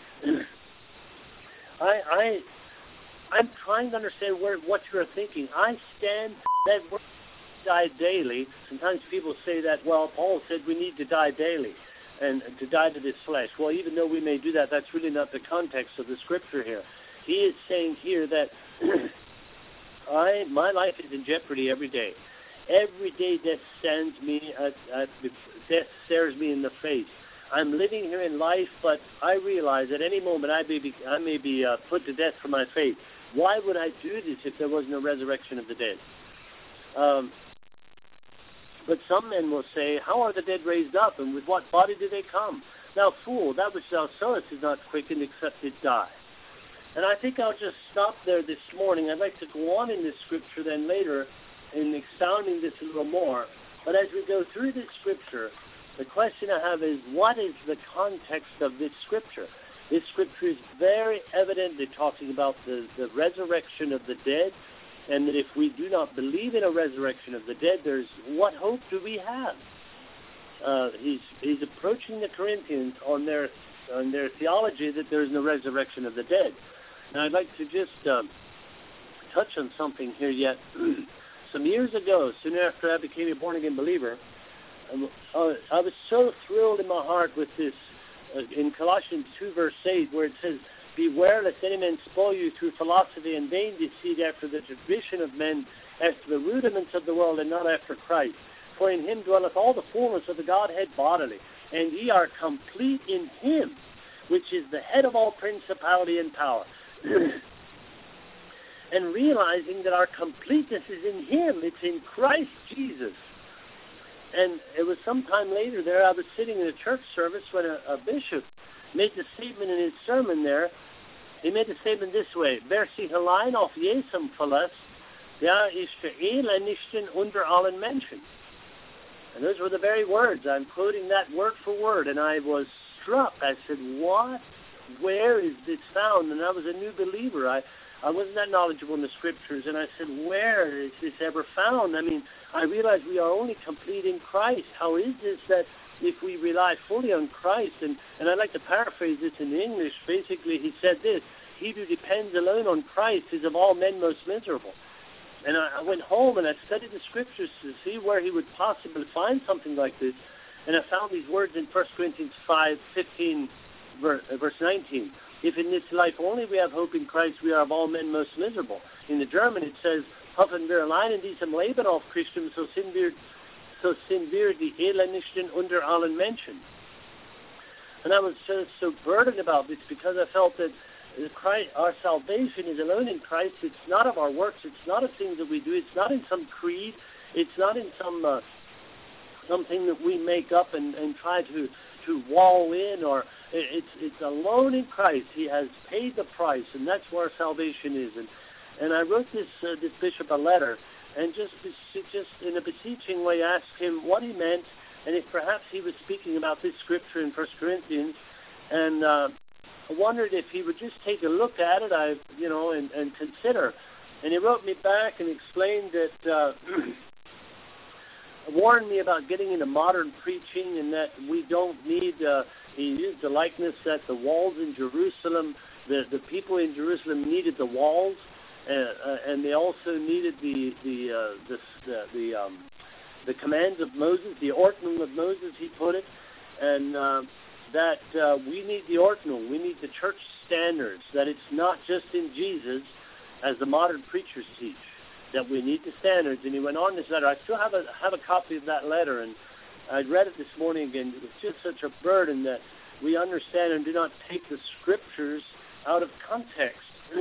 I'm trying to understand what you're thinking. I stand that word die daily. Sometimes people say that, well, Paul said we need to die daily and to die to this flesh. Well, even though we may do that, that's really not the context of the scripture here. He is saying here that my life is in jeopardy every day. Every day death death stares me in the face. I'm living here in life, but I realize at any moment I may be put to death for my faith. Why would I do this if there was no resurrection of the dead? But some men will say, how are the dead raised up, and with what body do they come? Thou fool, that which thou sowest is not quickened except it die. And I think I'll just stop there this morning. I'd like to go on in this scripture then later in expounding this a little more. But as we go through this scripture, the question I have is, what is the context of this scripture? This scripture is very evidently talking about the resurrection of the dead, and that if we do not believe in a resurrection of the dead, what hope do we have? He's approaching the Corinthians on their theology that there is no resurrection of the dead. Now, I'd like to just touch on something here yet. Some years ago, soon after I became a born-again believer, I was so thrilled in my heart with this, in Colossians 2, verse 8, where it says, beware lest any man spoil you through philosophy and vain deceit after the tradition of men, after the rudiments of the world, and not after Christ. For in him dwelleth all the fullness of the Godhead bodily, and ye are complete in him, which is the head of all principality and power. And realizing that our completeness is in him, it's in Christ Jesus. And it was sometime later there, I was sitting in a church service when a bishop made the statement in his sermon there. He made the statement this way: Wer sich allein auf Jesum verlässt, der ist der elendigsten unter allen Menschen. And those were the very words. I'm quoting that word for word, and I was struck. I said, what? Where is this found? And I was a new believer. I wasn't that knowledgeable in the Scriptures, and I said, where is this ever found? I mean, I realized we are only complete in Christ. How is this that if we rely fully on Christ, and I'd like to paraphrase this in English, basically he said this: he who depends alone on Christ is of all men most miserable. And I went home and I studied the Scriptures to see where he would possibly find something like this, and I found these words in 1 Corinthians 5:15, verse 19. If in this life only we have hope in Christ, we are of all men most miserable. In the German it says, hoffen wir allein in diesem Leben auf Christum, so sind wir die elendigsten unter allen Menschen. And I was just so burdened about this because I felt that Christ, our salvation is alone in Christ. It's not of our works. It's not of things that we do. It's not in some creed. It's not in some something that we make up and try to wall in, or it's alone in Christ. He has paid the price, and that's where salvation is. And I wrote this bishop a letter, and just in a beseeching way asked him what he meant, and if perhaps he was speaking about this scripture in 1 Corinthians, and I wondered if he would just take a look at it, and consider. And he wrote me back and explained that, warned me about getting into modern preaching, and that we don't need. He used the likeness that the walls in Jerusalem, the people in Jerusalem needed the walls, and they also needed the commands of Moses, the ordinance of Moses. He put it, and that we need the ordinance. We need the church standards. That it's not just in Jesus, as the modern preachers teach, that we need the standards. And he went on this letter. I still have a copy of that letter, and I read it this morning again. It was just such a burden that we understand and do not take the Scriptures out of context.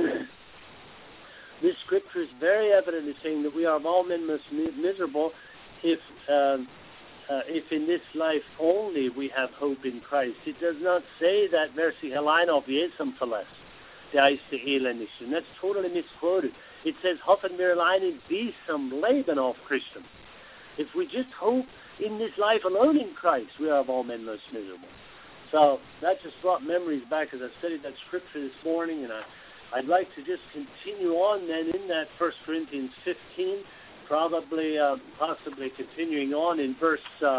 This Scripture is very evident in saying that we are of all men most miserable if in this life only we have hope in Christ. It does not say that wer sich allein auf Jesum verlässt, der ist der elendigste. That's totally misquoted. It says, hoffen wir allein in diesem Leben auf Christum. If we just hope in this life alone in Christ, we are of all men most miserable. So that just brought memories back as I studied that scripture this morning, and I'd like to just continue on then in that 1 Corinthians 15, possibly continuing on in verse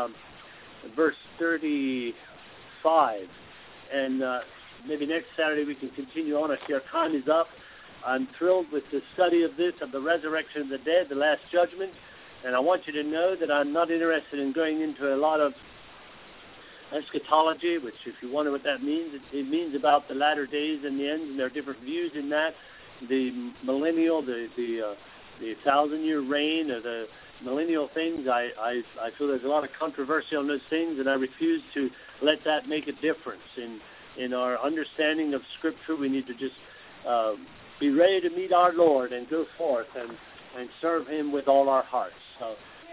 35. And maybe next Saturday we can continue on. I see our time is up. I'm thrilled with the study of the resurrection of the dead, the last judgment. And I want you to know that I'm not interested in going into a lot of eschatology, which, if you wonder what that means, it means about the latter days and the end, and there are different views in that. The millennial, the 1,000-year reign, or the millennial things, I feel there's a lot of controversy on those things, and I refuse to let that make a difference in our understanding of Scripture. We need to just be ready to meet our Lord and go forth and serve Him with all our hearts. So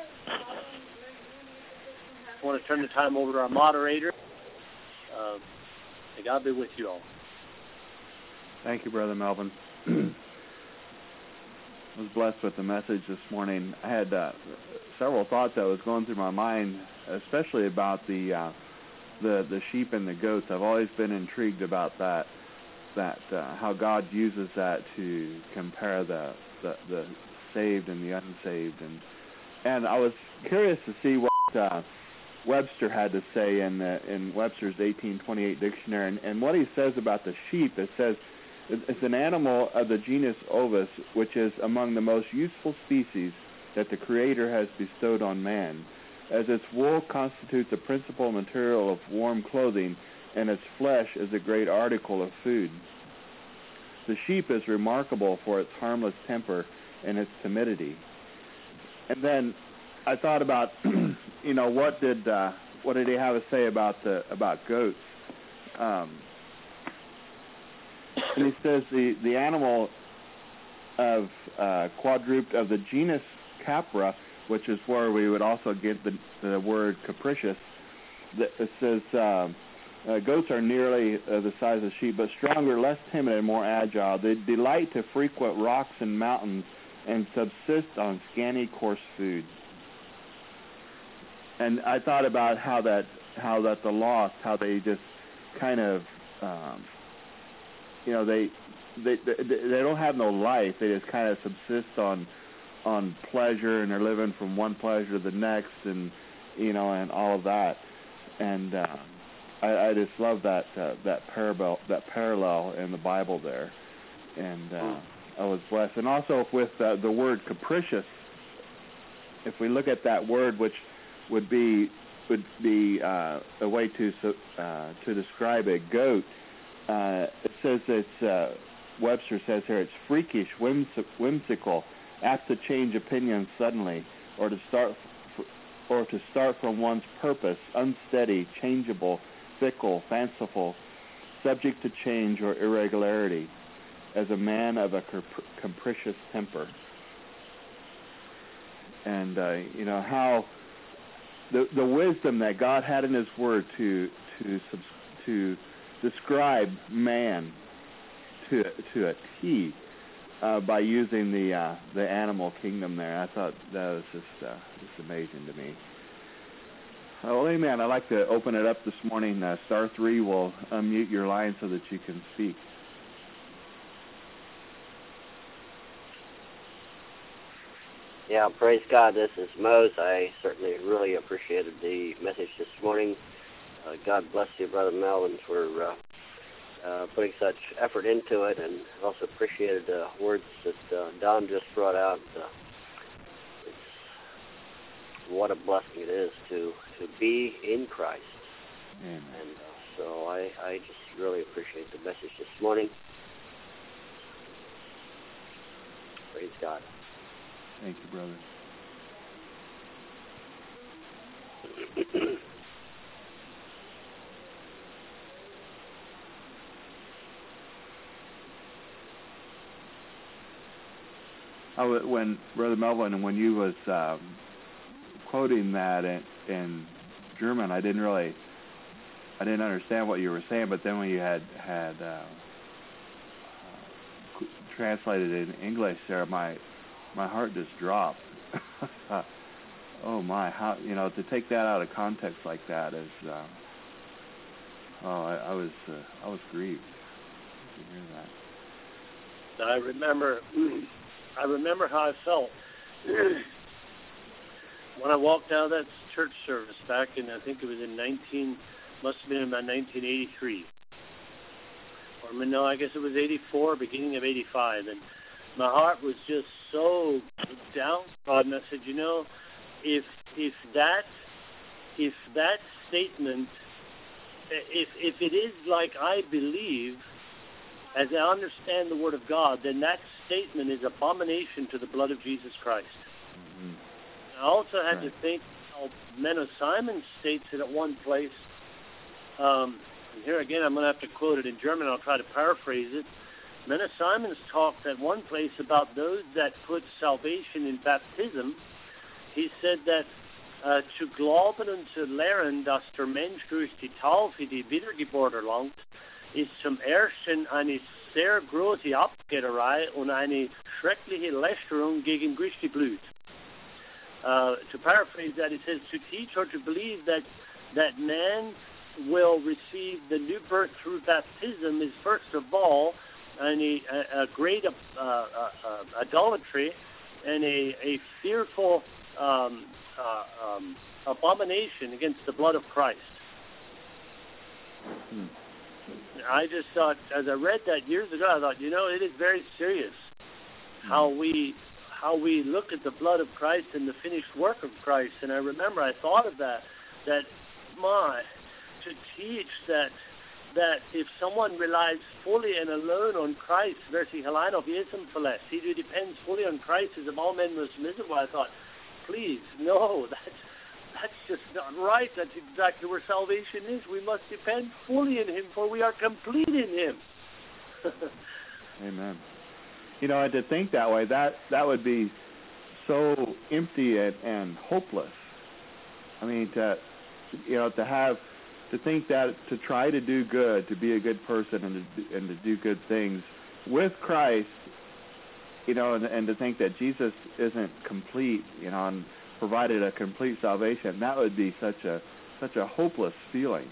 I want to turn the time over to our moderator. May God be with you all. Thank you, Brother Melvin. I was blessed with the message this morning. I had several thoughts that was going through my mind, especially about the sheep and the goats. I've always been intrigued about that how God uses that to compare the saved and the unsaved, and I was curious to see what Webster had to say in Webster's 1828 dictionary, and what he says about the sheep. It says it's an animal of the genus Ovis, which is among the most useful species that the Creator has bestowed on man, as its wool constitutes a principal material of warm clothing, and its flesh is a great article of food. The sheep is remarkable for its harmless temper and its timidity. And then I thought about what did he have to say about goats? And he says the animal of quadruped of the genus Capra, which is where we would also get the word capricious. It says goats are nearly the size of sheep, but stronger, less timid, and more agile. They delight to frequent rocks and mountains and subsist on scanty, coarse food. And I thought about how that the lost, how they just kind of, they don't have no life. They just kind of subsist on pleasure, and they're living from one pleasure to the next, and and all of that. And I just love that parallel in the Bible there, and I was blessed. And also with the word capricious, if we look at that word, which would be a way to describe a goat, it says it's Webster says here it's freakish, whimsical, apt to change opinions suddenly, or to start from one's purpose, unsteady, changeable, fickle, fanciful, subject to change or irregularity, as a man of a capricious temper. And how the wisdom that God had in His Word to describe man to a T by using the animal kingdom there. I thought that was just amazing to me. Well, amen. I'd like to open it up this morning. Star 3 will unmute your line so that you can speak. Yeah, praise God. This is Mose. I certainly really appreciated the message this morning. God bless you, Brother Melvin, for putting such effort into it, and also appreciated the words that Don just brought out. What a blessing it is to be in Christ. Amen. And so I just really appreciate the message this morning. Praise God. Thank you, brother. When Brother Melvin, when you was quoting that in German, I didn't understand what you were saying. But then when you had translated it in English, there, my heart just dropped. Oh my! How to take that out of context like that is. I was grieved to hear that. I remember how I felt when I walked out of that church service back in, I think it was must have been about 1983. Or no, I guess it was 84, beginning of 85. And my heart was just so downtrodden. I said, if that statement, if it is like I believe, as I understand the Word of God, then that statement is abomination to the blood of Jesus Christ. Mm-hmm. I also had to think how Menno Simon states it at one place. And here again, I'm going to have to quote it in German. I'll try to paraphrase it. Menno Simons talked at one place about those that put salvation in baptism. He said that zu glauben und zu lehren, dass der Mensch durch die Taufe die Wiedergeburt erlangt, ist zum Ersten eine sehr große Abkehrerei und eine schreckliche Lästerung gegen Christi Blut. To paraphrase that, it says to teach or to believe that man will receive the new birth through baptism is first of all a great idolatry and a fearful abomination against the blood of Christ. Hmm. I just thought, as I read that years ago, I thought, it is very serious how we look at the blood of Christ and the finished work of Christ. And I remember I thought of that to teach that if someone relies fully and alone on Christ, wer sich allein auf Jesus verlässt, he who depends fully on Christ is of all men most miserable. I thought, please, no, that's just not right. That's exactly where salvation is. We must depend fully in Him, for we are complete in Him. Amen. You know, and to think that way, that would be so empty and hopeless. I mean, to think that, to try to do good, to be a good person, and to do good things with Christ, you know, and to think that Jesus isn't complete, you know, and provided a complete salvation, that would be such a hopeless feeling.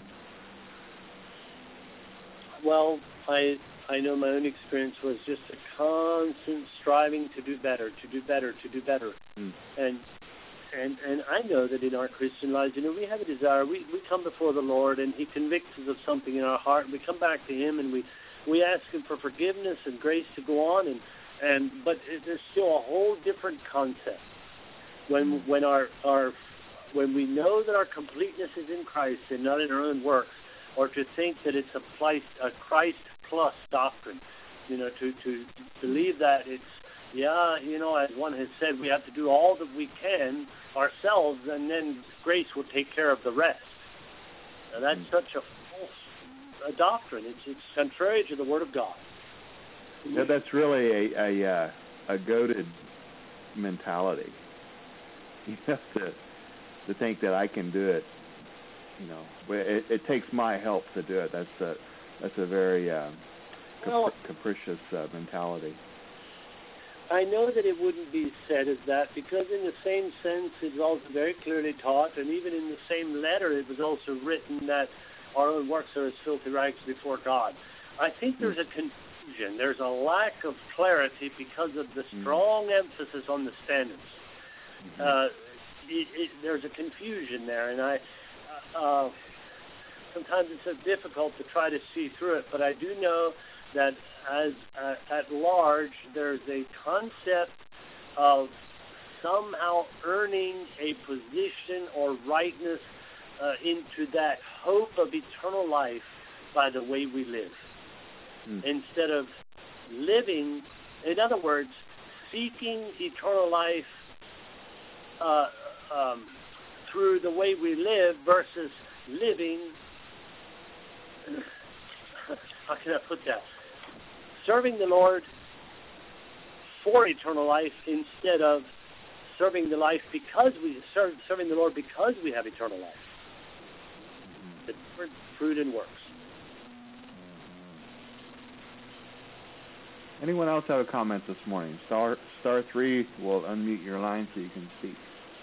Well, I know my own experience was just a constant striving to do better, to do better, to do better. And I know that in our Christian lives, you know, we have a desire. We come before the Lord, and He convicts us of something in our heart, and we come back to Him, and we ask Him for forgiveness and grace to go on, but there's still a whole different concept when we know that our completeness is in Christ and not in our own works, or to think that it's a Christ plus doctrine, you know, to believe that it's, yeah, you know, as one has said, we have to do all that we can ourselves, and then grace will take care of the rest. Now, that's such a false doctrine. It's contrary to the Word of God. Yeah, that's really a goated mentality. You have to think that I can do it. You know, it takes my help to do it. That's a very capricious mentality. I know that it wouldn't be said as that, because in the same sense it's also very clearly taught, and even in the same letter it was also written that our own works are as filthy rags before God. I think there's a confusion. There's a lack of clarity because of the strong emphasis on the standards. There's a confusion there, and sometimes it's so difficult to try to see through it, but I do know that at large there's a concept of somehow earning a position or rightness into that hope of eternal life by the way we live. Instead of living, in other words, seeking eternal life through the way we live versus living, how can I put that? Serving the Lord for eternal life instead of serving the Lord because we have eternal life. The different fruit and works. Anyone else have a comment this morning? Star 3 will unmute your line so you can speak.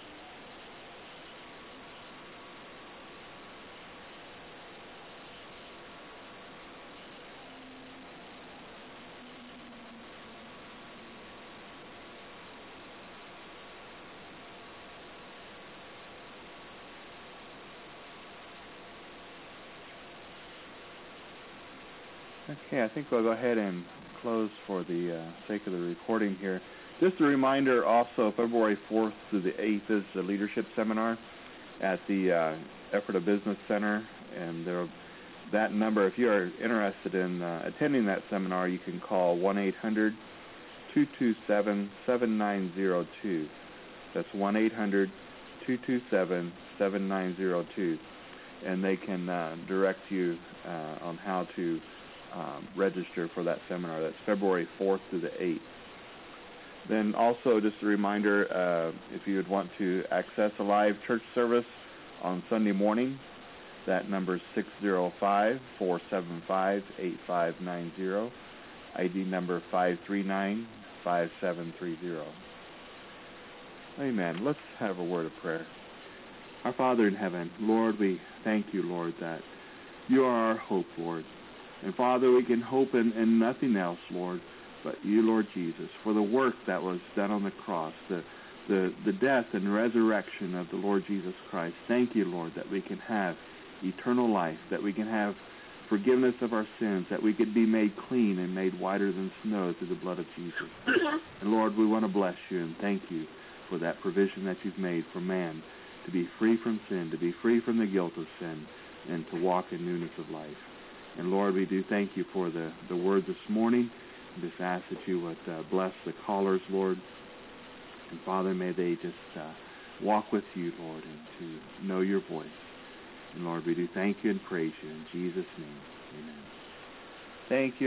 Okay, I think we'll go ahead and close for the sake of the recording here. Just a reminder also, February 4th through the 8th is the leadership seminar at the Ephrata Business Center. And that number, if you are interested in attending that seminar, you can call 1-800-227-7902. That's 1-800-227-7902. And they can direct you on how to register for that seminar. That's February 4th through the 8th. Then also just a reminder, if you would want to access a live church service on Sunday morning, that number is 605-475-8590, ID number 539-5730. Amen. Let's have a word of prayer. Our Father in heaven, Lord, we thank you, Lord, that you are our hope, Lord. And Father, we can hope in nothing else, Lord, but you, Lord Jesus, for the work that was done on the cross, the death and resurrection of the Lord Jesus Christ. Thank you, Lord, that we can have eternal life, that we can have forgiveness of our sins, that we could be made clean and made whiter than snow through the blood of Jesus. And Lord, we want to bless you and thank you for that provision that you've made for man to be free from sin, to be free from the guilt of sin, and to walk in newness of life. And Lord, we do thank you for the word this morning. And just ask that you would bless the callers, Lord. And Father, may they just walk with you, Lord, and to know your voice. And Lord, we do thank you and praise you in Jesus' name. Amen. Thank you.